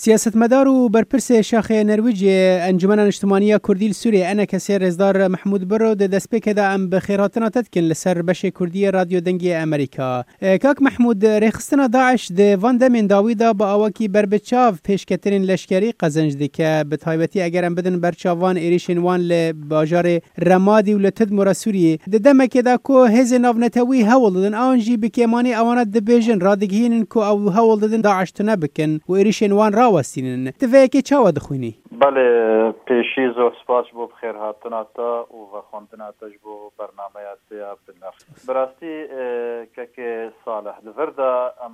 سیاستمدار و بەرپرسێ شاخێ نەرویجێ ئەنجومەنە نیشتیمانیە کوردی سووریە ئەنە کەسێ ڕێزدار محمود بڕۆ دەستپێکەدا ئەم بەخێرهاتنە تەتکن لەسەر بەشێ کوردیە رادیۆ دەنگی ئەمریکا. کاک محمود ڕێخستنە داعش دێ وان دەمێن داویدا بە ئەوەکی بربچاو پێشکەترین لەشکەری قەزەنج دکە بە تایبەتی ئەگەر ئەم بدن بەرچاوان ئێریشین وان لە باژارێ ڕەمادی و لە تدمۆرە سووریێ دەمەکێدا کۆ هێزێ ناونەتەوی هەوڵ دەدن ئەوانجی بکێمانی ئەوانە دەبێژن ڕادگهێنن کۆ ئەو هەوڵ دەدن داعشتنە بکەن و ئێریشین وان ڕاوەستینن تڤەیەکی چاوە دەخوێنی؟ بەڵێ پێشی زۆر سپاس بۆ بخێرهاتناتە و بەخواندناتەش بۆ بەرنامەیە بنەر بەڕاستی کەکێ ساڵح لەڤەردا ئەم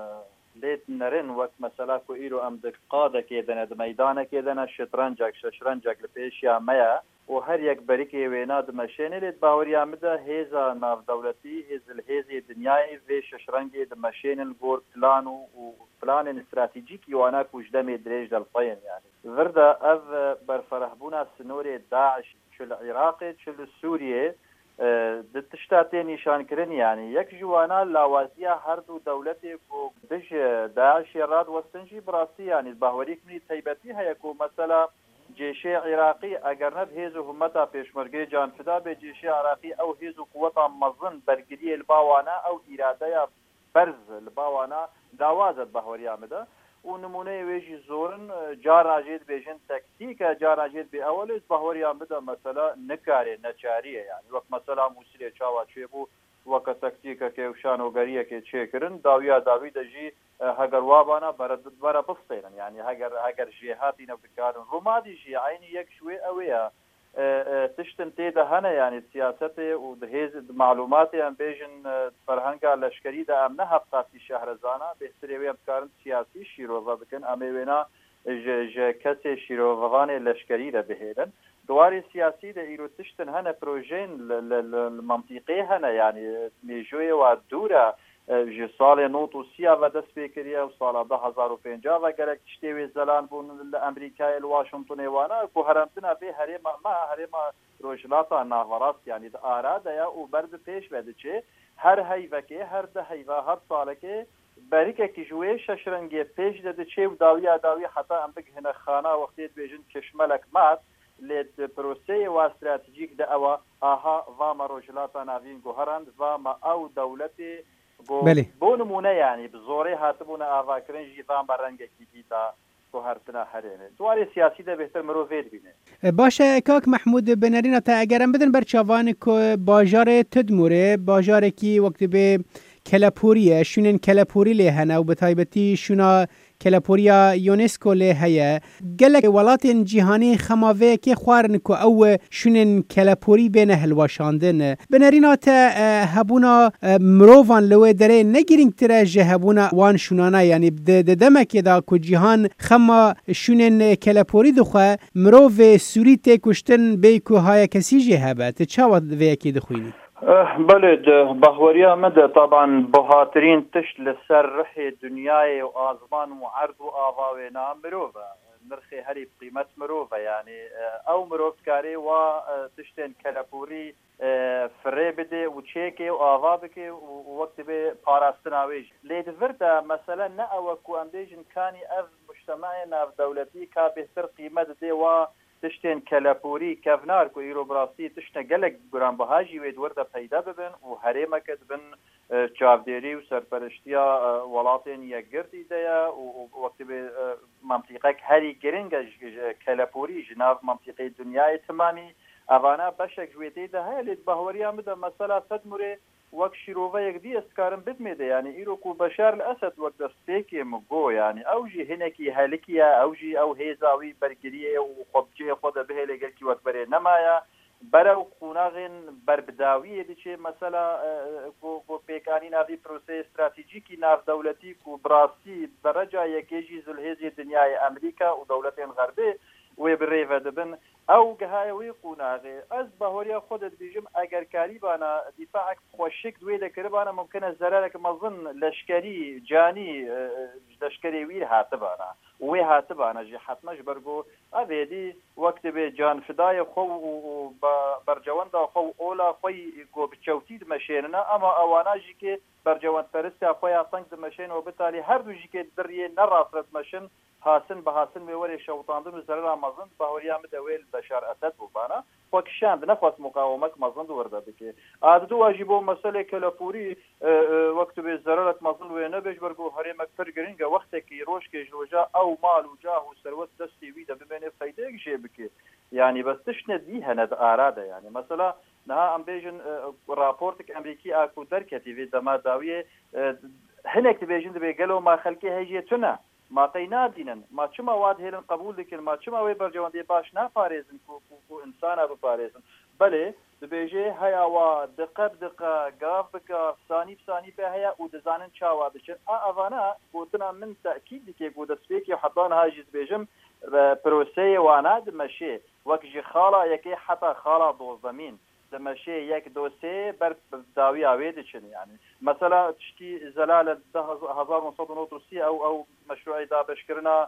لێت نەرن وەک مەسەلا کو ئیرۆ ئەم قادەکێ دەنە مەیدانەکێ دەنە شترەنجێک شەشرەنجێک لە پێشیامەیە و هەر یەک بەریکێ وێنا دمەشێنێ لێت باوەریامەدا هێزە ناودەوڵەتی هێزی دنیای vê شەشرەنگێ دمەشێنن گۆر پلان و پلانên استراتیجیکی وانا کوژدەمێ درێژ دەڵپەیەن یانی ڤردا ئەv بەرفەرەحبوونا سنۆرێ داعش چ لە عێراقێ چ لە سووریێ تشتا تێ نیشانکردن یانی یەک جووانا لاوازیە هەردوو دەولەتێک و دژ داعشی ڕادوەستنجی بڕاستی یانی باوەریکمنی تایبەتی هەیە و مەسەلا جێشێ عێراقی ئەگەر نەب هێز و همەتا پێشمەرگەی جانفدا بێ جێشێ عێراقی ئەو هێز و قووەتا مەزن بەرگریە لباوانە ئەو ئیرادەیە بەرز لباوانە داوازت باوەریامەدا و نمونەی وێژی زۆرن جاراژێت بێژن تەکتیکە جاراژێت بێ ئەوەلێت باوەریان بدە مەسەلا نکارێ نەچاریە یانی وەک مەسەلا مووسیلێ چاوا چێ بوو وەکە تەکتیکە کێوشان و گەریەکێ چێکردن داویا داوی دەژی هەگەر وابانە بەرە بستێنن یعنی هەگەر ژێهاتی نەبکارن ڕوومادیژی عینی یەک شوێ ئەوەیە تشتن تێدا هەنە یعنی سیاسەتێ و هێز معلوماتیان بێژن فەرهەنگا لەشکەریدا ئەم نە هەفتاتی شەهرەزانە بێسترێوێ بکارن سیاسی شیرۆڤە بکەن ئەمێ وێنا کەسێ شیرۆڤەوانێ لەشکەری دەبهێنن دواری سیاسی دە ئیرۆ تشتن هەنە پرۆژێن منطقی هەنە یعنی مێژوێ وا دوورە ji salê not û siya ve dest pê kiriye û sala 2050 ve gerek tiştê wê zelan bûn li Amerîkayê li Washingtonê wana ku heremtina vê herêma me herêma rojhilata navrast yanî di aradeya û ber bi pêş ve diçe her heyvekê her de heyva her salekê berîkekî ji wê şeşrengê pêş de diçe û dawiya dawî heta em bigihine xana wextê dibêjin kişmelek mat lê proseyê wa stratejîk de ewa aha vama rojhilata navîn guherand vama ew dewletê بۆ نمونە یانی بزۆرەی هاتبوونە ئاواکردن ژیڤان بە ڕەنگێکی دیتا بۆ هەرتنە هەرێنێ دواری سیاسی دەبێتتر مرۆڤێت بینێ باشە کاک مححمود بنەرینە تا ئەگەرم بدن بەرچاوانی باژارێ تدمورێ باژارێکی وەکت بێ کەلەپوریە شوێنên کەلەپوری لێ هەنە و بە تایبەتی شونا کەلەپوریا یۆنسکۆ لێ هەیە gelek welatên cîhanî xemaveyekê xwarin ku ew şûnên kelepûrî bêne hilweşandin binêrîna te hebûna mirovan li wê derê ne girîngtir e ji hebûna wan şûnana yanî di demekê da ku cîhan xema şûnên kelepûrî dixwe mirov vê Sûrî tê kuştin bê ku hayekesî jî hebe tu çawa vêyekê dixwînî بله باوەریە مەدە طبعا بەهاترین تشت لەسەر ڕحێ دنیای و ئازمان و عرض و ئاواوێنا مرۆڤە نرخی هەری قیمەت مرۆڤە یعنی ئەو مرۆڤکارێ وا تشتێن کەلەپوری فرێ بدێ و چێکێ و ئاوا بکێ و وەکت بێ پاراستناوێژ لێ دڤردا مەسەلە نە ئەوە کو ئەم بێژن کانی ئەv مجتەمەعێ ناودەوڵەتی کا بێتر قیمەت دێ وا تشتên kelepûrî kevnar ku îro birastî tiştê gelek giranbiha jî wê dwerde peyda bibin û herêmeke dibin çavdêrî û serperiştiya welatên yekgirtî de ye û wektî bê mantiqek herî giring e kelepûrî ji nav mantiqê dunyayê timamî evana beşek ji wê tê de heye lê bahweriya min de mesela Tedmûrê wek şîroveyek dî ez dikarim bidmêde yani îro ku Beşar el-Esed wek destpêkê min got yani ew jî hinekî helikî ye ew jî ew hêza wî bergiriyê û xwebciyê xwe de bihêle gelkî wek berê nemaya berew qunaxên berbidawiyê diçe mesela ku pêkanîna vî proseyê stratejîkî navdewletî ku birastî bereca yekê jî zilhêzê dinyayê Amerîka û dewletên Xerbê wê bi rêve dibin ew gehaye wê qunaxê ez bahweriya xwe de dibêjim eger karîbana dîfaek xweşik wê de kiribana mumkin e zerarek mezin leşkerî canî leşkerê wî hatibana wê hatibana jî hetme ji ber got ev êdî wekti bê canfidayê xwe û bercewenda xwe û ola xwe got bi çewtî dimeşênine ama ewana jî kê bercewendperistya xwe ya teng dimeşên û bitalî her du jî kê diriyê nerastret meşin هاسن بهاسن ووري شوطاندن وزرر مزن باوريام دويل بشار اسد وبانا وكشان نفس مقاومه مزن ورده بك عادو واجبو مساله كلافوري وقت بزرره مزن ونبج برغو هريمك فرغرينغ وقتك يروش كجوجا او مال وجاه وثروت دستي ويدا بمن فايده جيبك يعني بس تشندي هند اراده يعني مثلا نها ام بيجن رابورتك امريكي اكو دركتي في دما داويه هناك تبيجن بيقالوا ما خلكي هيجيتنا ما قينادينن ما چما واد هيرن قبول دكن ما چما وي برجوندي باش نا فاريزن كو انسان ابو فاريزن بله دبيجي هيا وا دقه غافك ثاني ثاني به هيا ودزانن چاوا دچ اوانا قوتنا من تاكيد دكي قود سبيكي حضان هاجز بيجم بروسي وانا دمشي وكجي خالا يكي حتى خالا دو زمين دمشي يك دوسي بر داوي اويد چن يعني مثلا تشتي زلال 1990 او مشروع دا بشكرنا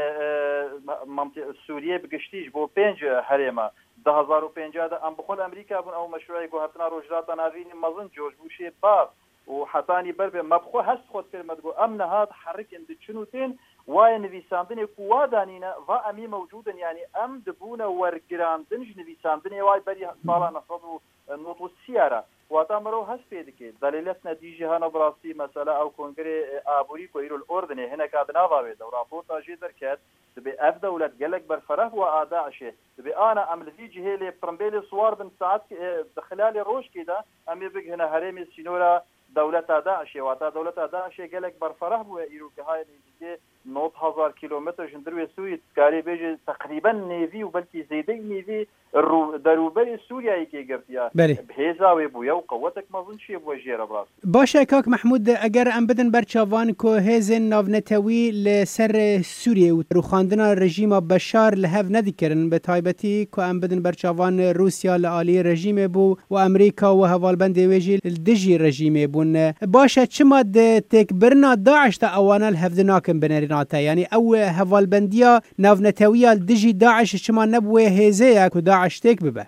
منطقه سوريه بقشتيج بو 5 حريمه 2005 دا ام بخول امريكا بن او مشروع گوهرتنا روجرات ناوين مزن جورج بوشي باب وحتاني بربه مبخو هست خود كلمه امن هاد حرك اند چنوتين واي نویساندن کوادانینا و امی موجودا يعني ام دبونه ورگراندن نویساندن واي بري سالا نصدو نوتو سيارة واتامرو هست بيدكي دليلتنا دي جهانا براسي مثلا او كونغري ابوري كويرو الاردن هنا كادنا فاويدا ورابورت اجي دركات تبي اف دولة قالك برفره واداعشه تبي انا ام لفي جهيلي برمبيلي صور بن ساعات خلال روش كده امي بق هنا هرمي سينورا دولة داعش واتا دولة داعش قالك برفره ويرو كهاي دي 9000 كيلومتر جندر سوري تكاري بيجي تقريبا نيفي وبلكي زيدي نيفي دروبري سوريا يكي قرتيا بهيزا ويبويا وقوتك ما ظنش يبو جيرا براس باشا كاك محمود اگر ام بدن برچاوان کو هزن ناونتوي لسر سوريا وروخاندنا رژیم بشار لهف ندیکرن به تایبتی کو ام بدن برچاوان روسيا لعالی رژیم بو و امریکا و هوالبند ویجی دجی رژیم بون باشا چما تکبرنا داعش تا اوانا الهفدناکن بنریناتا يعني او هوالبندیا ناونتوي دجی داعش چما نبوه هزه کو داعش تك ببه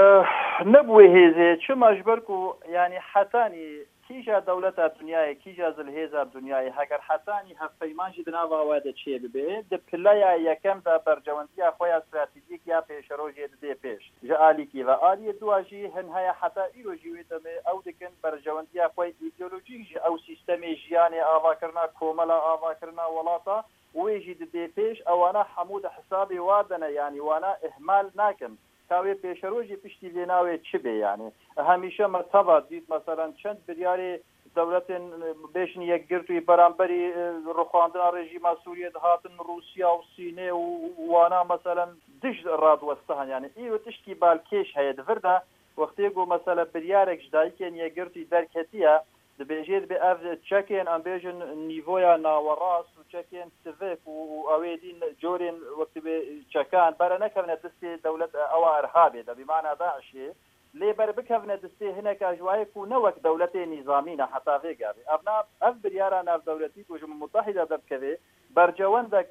نبوي هزه چما جبركو يعني حتاني كيجا دولة الدنيا كيجا زلهيزة الدنيا هكر حتاني هفيمان جدنا واده چه ببه ده پلایا یکم دا برجواندی خویا استراتیجیک یا پیشروجی ده پیش جالی کی و آلی دواجی هن هيا حتى ایروجی ویدم او دکن برجواندی خوی ایدئولوژیک او سیستم جیانی آوا کرنا کوملا آوا کرنا ولاتا ويجي ده پیش اوانا حمود حسابي وادنا يعني وانا اهمال ناكم تاوی پیشروجی پشتی لیناوی چی به یعنی همیشه مرتبط دید مثلا چند بریاری دولت بیشن یک گرتوی برانبری رخواندن رژیم سوریه هاتن روسیا و سینه و وانا مثلا دش راد وستهن یعنی ایو تشتی بالکیش هید ورده وقتی گو مثلا بریارک جدایی که یک گرتوی درکتیه دبیجید به اف چکین ام بیجن نیویا ناوراس و چکین سویک و اویدین جورین وقتی به چکان برا نکرنه دستی دولت او ارهابی ده بمعنى داعشی لی بر بکفنه دستی هناك اجوائی کو نوک دولت نظامی نه حتی غیگاری ابنا اف بریارا ناف دولتی کو جمع متحده دب کده برجواندک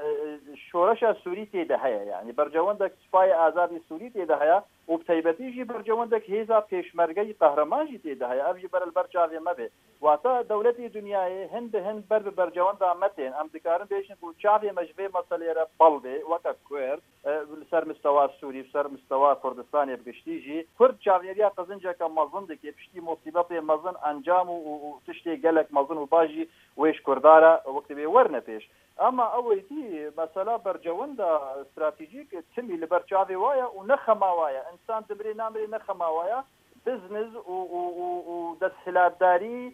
شورش سوری تیده هیا یعنی برجواندک سپای آزادی سوری تیده هیا و بتایبتی جی برجواندک هیزا پیشمرگی قهرمان جی تیده هیا اف جی بر البرچاوی مبه واتا دولتی دنیای هند بر برجواند آمتین ام دکارن بیشن کو چاوی مجوی مسئله را بلده وکا کویر سر مستوى سوري سر مستوى كردستان بقشتي جي كرد چاويريا قزنجا كمظن دكي بشتي مصيبه مظن انجام وتشتي قالك مظن وباجي ويش كردارا وقت بي ورنه بيش اما اولتي مثلا برجوندا استراتيجيك تمي لبرچاوي وايا ونخما وايا انسان دبري نامري نخما وايا بزنس و دسهلاتداري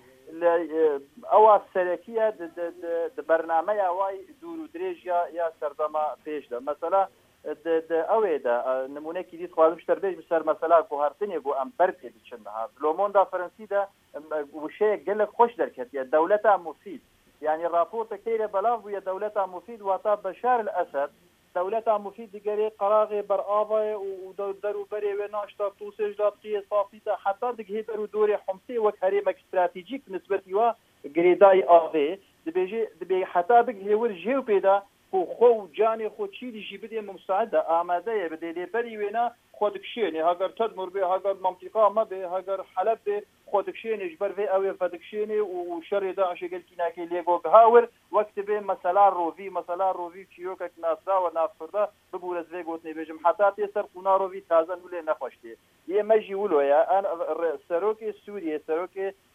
او سرکیه د برنامه واي دورو دريجيا يا سردما پیش ده مثلا د اوې ده نمونه کې دي خو شتر به بسر مثلا کوهرتنی گو ام برته بچنها لوموندا فرنسي ده وشي قال لك خوش دركت يا دولتها مفيد يعني رابورت كيره بلاغ ويا دولتها مفيد وطا بشار الاسد دولتها مفيد دقري قراغي برآبه ودرو بري وناشطه توسج دقيقه صافيته حتى دغه برو دوري حمصي وكريم استراتيجيك بالنسبه له غريداي افي دبي حتى بغه ور جيو بيدا خو جانی خو چیزی بده مساعده آماده بده لیبری وینا خودکشینی هاگر تدمر به هاگر منطقه ما به هاگر حلب به خودکشینی جبر به اوی خودکشینی و شر داعش قلت ناكي ليغو بهاور وقت به مثلا رووی چیو که ناسا و نافردا ببول از وگوت نبیجم حتی تیسر قونا رووی تازه نوله نخوشتی یه مجی ولویا ان سروک سوریه سروک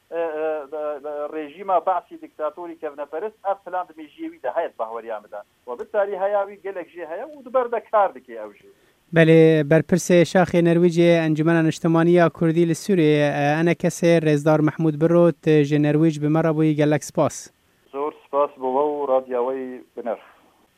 رژیم بعثی دیکتاتوری کفن پرست افلان میجیوی ده هیت باوری آمدن و بالتالي هیاوی گلک جه هیا و دبر ده کار دکی اوجی بله برپرس شاخ نرویج انجمن اجتماعی کردی لسوریه انا کسی رزدار محمود بروت جنرویج به مرا بوی گلک سپاس زور سپاس بو رادیوی بنرخ